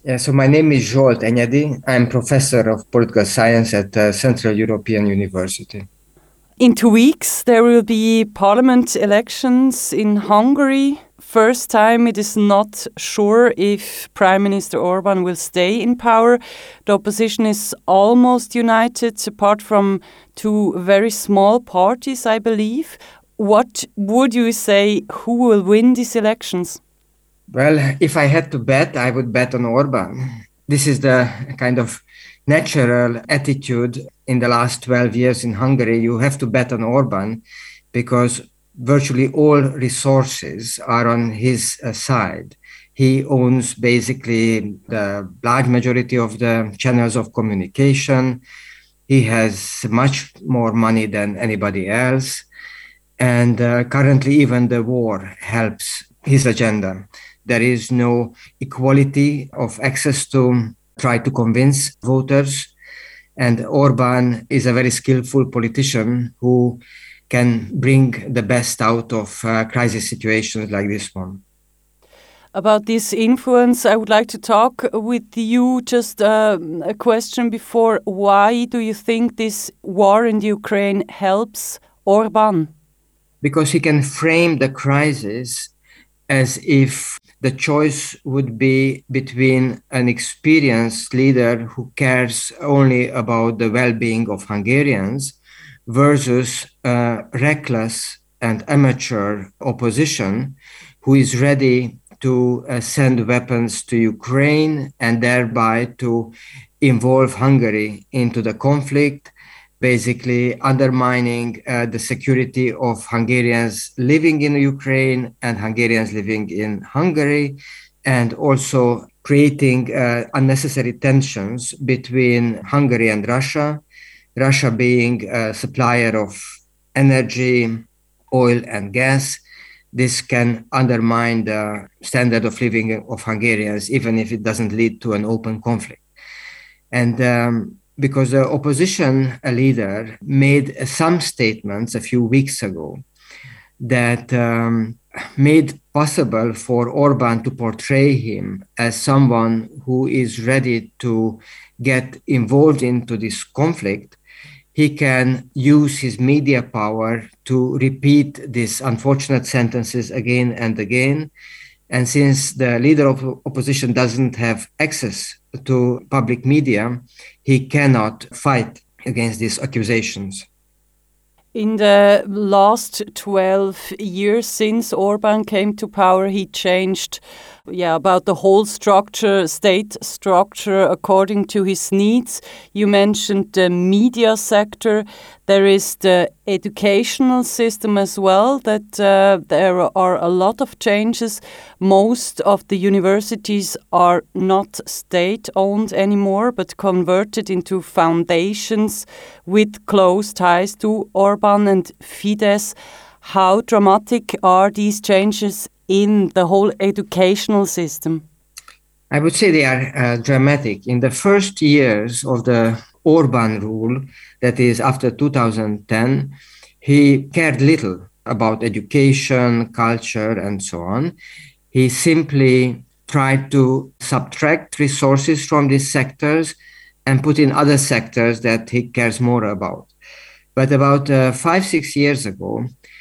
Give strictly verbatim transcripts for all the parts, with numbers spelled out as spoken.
Yeah, so my name is Zsolt Enyedi. I'm professor of political science at uh, Central European University. In two weeks, there will be parliament elections in Hungary. First time it is not sure if Prime Minister Orban will stay in power. The opposition is almost united, apart from two very small parties, I believe. What would you say, who will win these elections? Well, if I had to bet, I would bet on Orban. This is the kind of natural attitude in the last twelve years in Hungary. You have to bet on Orban because virtually all resources are on his uh, side. He owns basically the large majority of the channels of communication. He has much more money than anybody else. And uh, currently, even the war helps his agenda. There is no equality of access to try to convince voters. And Orban is a very skillful politician who can bring the best out of uh, crisis situations like this one. About this influence, I would like to talk with you. Just uh, a question before. Why do you think this war in the Ukraine helps Orban? Because he can frame the crisis as if the choice would be between an experienced leader who cares only about the well-being of Hungarians versus a reckless and amateur opposition who is ready to uh, send weapons to Ukraine and thereby to involve Hungary into the conflict, basically undermining uh, the security of Hungarians living in Ukraine and Hungarians living in Hungary, and also creating uh, unnecessary tensions between Hungary and Russia, Russia being a supplier of energy, oil and gas. This can undermine the standard of living of Hungarians, even if it doesn't lead to an open conflict. And um, because the opposition leader made some statements a few weeks ago that um, made possible for Orban to portray him as someone who is ready to get involved into this conflict. He can use his media power to repeat these unfortunate sentences again and again. And since the leader of opposition doesn't have access to public media, he cannot fight against these accusations. In the last twelve years since Orban came to power, he changed yeah, about the whole structure, state structure, according to his needs. You mentioned the media sector. There is the educational system as well, that uh, there are a lot of changes. Most of the universities are not state-owned anymore, but converted into foundations with close ties to Orban and Fidesz. How dramatic are these changes in the whole educational system? I would say they are uh, dramatic. In the first years of the Orban rule, that is after two thousand ten, he cared little about education, culture, and so on. He simply tried to subtract resources from these sectors and put in other sectors that he cares more about. But about uh, five, six years ago,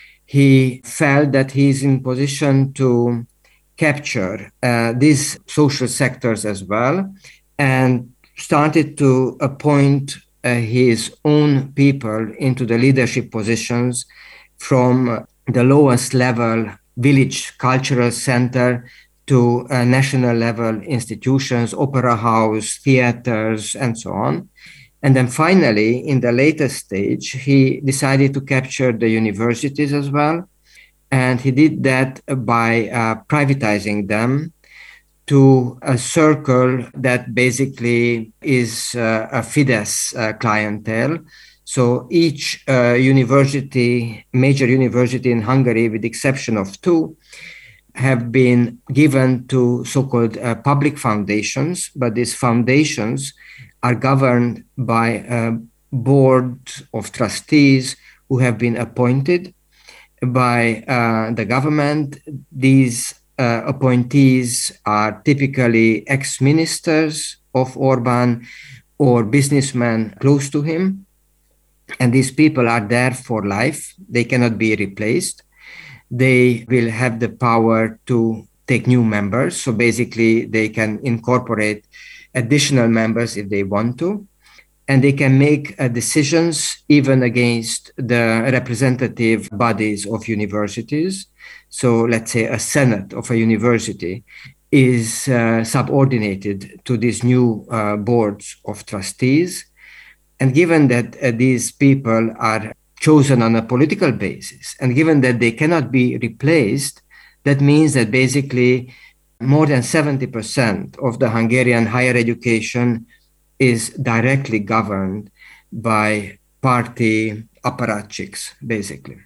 he felt that he is in position to capture uh, these social sectors as well, and started to appoint uh, his own people into the leadership positions from the lowest level village cultural center to uh, national level institutions, opera house, theaters, and so on. And then finally, in the latest stage, he decided to capture the universities as well. And he did that by uh, privatizing them to a circle that basically is uh, a Fidesz uh, clientele. So each uh, university, major university in Hungary, with the exception of two, have been given to so-called uh, public foundations, but these foundations are governed by a board of trustees who have been appointed by uh, the government. These uh, appointees are typically ex-ministers of Orban or businessmen close to him. And these people are there for life. They cannot be replaced. They will have the power to take new members. So basically, they can incorporate additional members if they want to. And they can make uh, decisions even against the representative bodies of universities. So let's say a senate of a university is uh, subordinated to these new uh, boards of trustees. And given that uh, these people are chosen on a political basis, and given that they cannot be replaced, that means that basically more than seventy percent of the Hungarian higher education is directly governed by party apparatchiks, basically.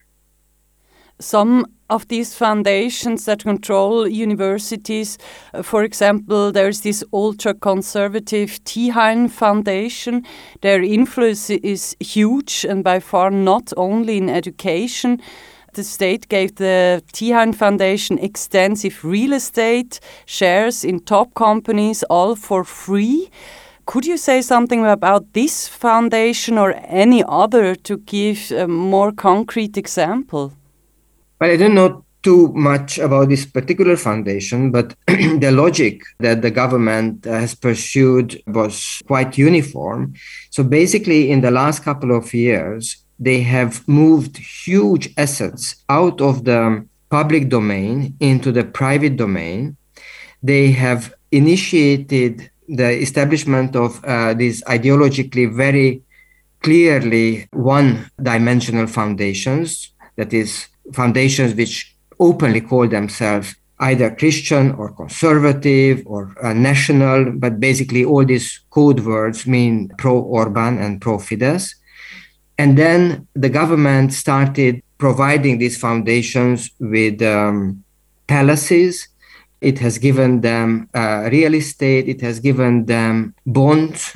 Some of these foundations that control universities, uh, for example, there's this ultra-conservative Tihein Foundation. Their influence is huge and by far not only in education. The state gave the Tihein Foundation extensive real estate, shares in top companies, all for free. Could you say something about this foundation or any other to give a more concrete example? Well, I don't know too much about this particular foundation, but the logic that the government has pursued was quite uniform. So basically, in the last couple of years, they have moved huge assets out of the public domain into the private domain. They have initiated the establishment of uh, these ideologically very clearly one-dimensional foundations, that is, foundations which openly call themselves either Christian or conservative or uh, national, but basically all these code words mean pro-Orban and pro-Fidesz. And then the government started providing these foundations with um, palaces. It has given them uh, real estate. It has given them bonds.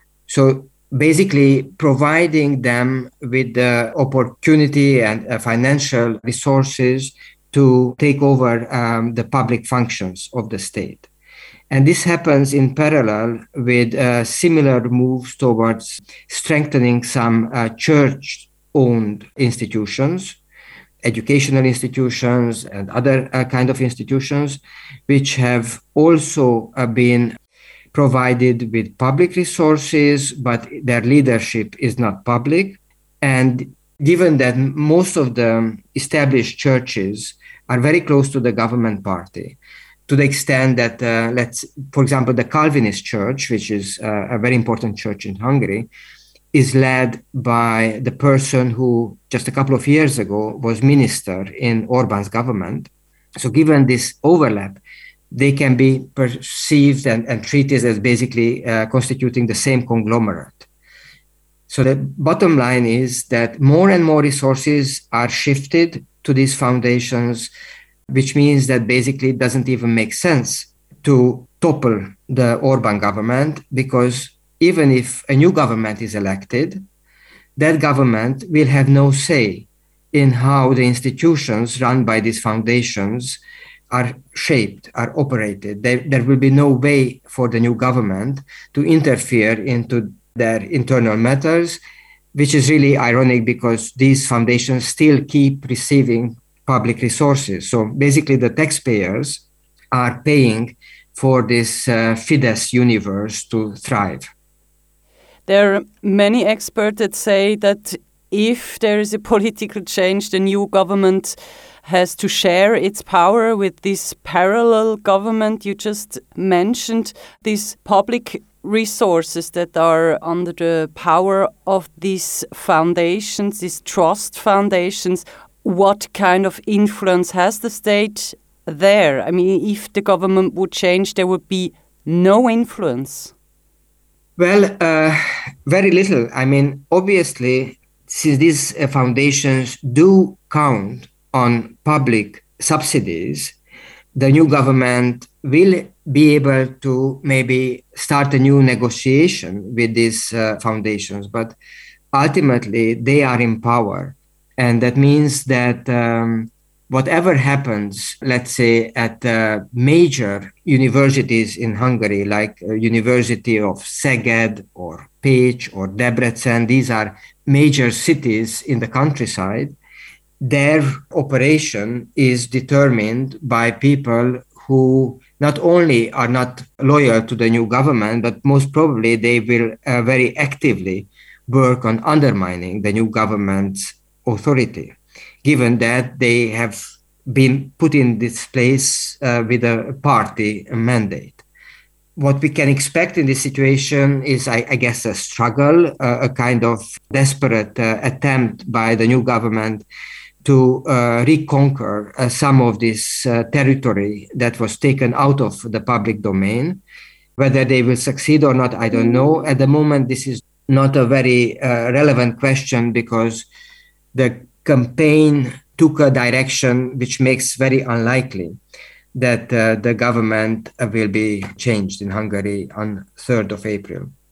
So basically providing them with the opportunity and uh, financial resources to take over um, the public functions of the state. And this happens in parallel with uh, similar moves towards strengthening some uh, church-owned institutions, educational institutions and other uh, kind of institutions, which have also uh, been provided with public resources, but their leadership is not public. And given that most of the established churches are very close to the government party, to the extent that, uh, let's, for example, the Calvinist Church, which is uh, a very important church in Hungary, is led by the person who just a couple of years ago was minister in Orban's government. So given this overlap, they can be perceived and, and treated as basically uh, constituting the same conglomerate. So the bottom line is that more and more resources are shifted to these foundations, which means that basically it doesn't even make sense to topple the Orban government, because even if a new government is elected, that government will have no say in how the institutions run by these foundations are shaped, are operated. There, there will be no way for the new government to interfere into their internal matters, which is really ironic because these foundations still keep receiving public resources. So basically the taxpayers are paying for this uh, Fidesz universe to thrive. There are many experts that say that if there is a political change, the new government has to share its power with this parallel government you just mentioned, these public resources that are under the power of these foundations, these trust foundations. What kind of influence has the state there? I mean, if the government would change, there would be no influence. Well, uh, very little. I mean, obviously, since these uh, foundations do count on public subsidies, the new government will be able to maybe start a new negotiation with these uh, foundations. But ultimately, they are in power. And that means that um, whatever happens, let's say, at the major universities in Hungary, like uh, University of Szeged or Pécs or Debrecen, these are major cities in the countryside, their operation is determined by people who not only are not loyal to the new government, but most probably they will uh, very actively work on undermining the new government's authority, given that they have been put in this place uh, with a party mandate. What we can expect in this situation is, I, I guess, a struggle, uh, a kind of desperate uh, attempt by the new government to uh, reconquer uh, some of this uh, territory that was taken out of the public domain. Whether they will succeed or not, I don't know. At the moment, this is not a very uh, relevant question because the campaign took a direction which makes very unlikely that uh, the government will be changed in Hungary on third of April.